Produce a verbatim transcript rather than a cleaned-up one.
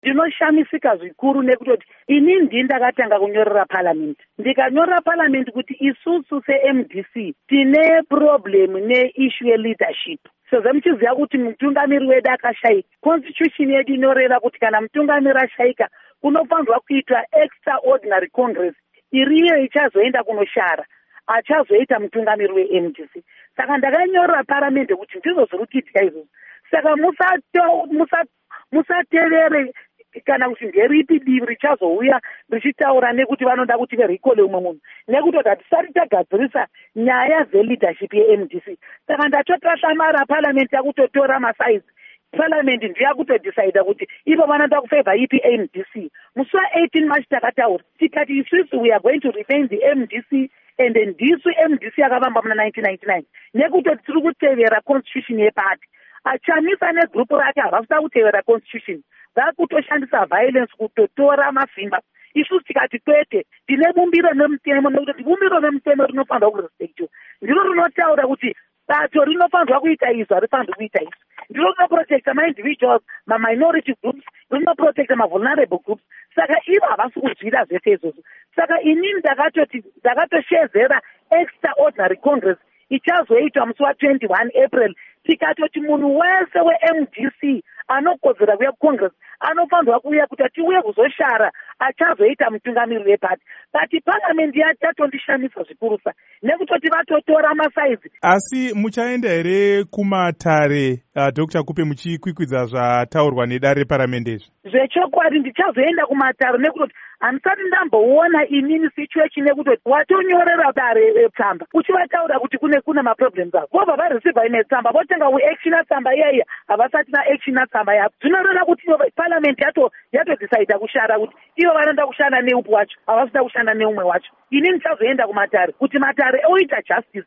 Ndinoshamisika zvikuru nekutoti ini ndini ndakatanga kunyorera parliament. Ndikanyorera parliament kuti isusu se-M D C tine problem ne-issue ye-leadership. Sezvo muchiziva kuti mutungamiri wedu akashaika. Constitution yedu inoreva kuti kana mutungamiri ashaika kunofanirwa kuitwa extraordinary congress. Iriyo ichazoenda kunoshara. Achazoita mutungamiri we-M D C. Saka ndakanyorera parliament kuti ndizvo kuitika izvozvo. Saka musatevere kana kuti ngeripi divi richazouya richitaura nekuti vanoda kuti verikole umwe munhu nekuti hatisati tagadzirisa nyaya dze-leadership ye-M D C. Saka ndachotashamara parliament yakutotora masaizi. Parliament ndiyo yakutodecida kuti ivo vanoda kufavor ipi M D C. Musi wa-eighteen March takataura tikati isusu we are going to remain the M D C and ndisu M D C yakavamba muna nineteen ninety-nine nekutoti tiri kutevera constitution yepati. Achamisa negrupu rake havasita kutevera constitution. Vakutoshandisa violence kutotora mavhimba. Isusu tikati kwete tine bumbiro nemutemo nekuti bumbiro nemutemo rinofanirwa kurespectiwa. Ndiro rinotaura kuti bato rinofanirwa kuita izvo harifanirwi kuita izvo. Ndiro rinoprotecta ma-individuals, ma-minority groups, rinoprotecta ma-vulnerable groups. Saka ivo havasi kuzvida zvese izvozvo. Saka inini ndakatoti ndakatoshezera extraordinary congress ichazoitwa musi wa-twenty-one April. Tikatoti munhu wese we-M D C anokodzera kuuya kucongress anofanirwa kuuya kuti tiuye kuzoshara achazoita mutungamiri wepati. But parliament yatatondishamisa zvikurusa nekutoti vatotora masaizi. Asi muchaenda here kumatare uh, Doctor Kupe muchikwikwidza zvataurwa nedare reparliament izvi? Zvechokwadi ndichazoenda kumatare nekutoti handisati ndamboona inini situation nekutoti watonyorera dare tsamba uchivataura kuti kune kune maproblems avo vobva vareceiva ine tsamba votenga kuactiona tsamba iyaiya havasati naactiona tsamba yavo. Zvinoreva kuti parliament yato yatodecida kushara kuti ivo vanoda kushanda neupi wacho havasida kushanda neumwe wacho. Ini ndichazoenda kumatare kuti matare oita justice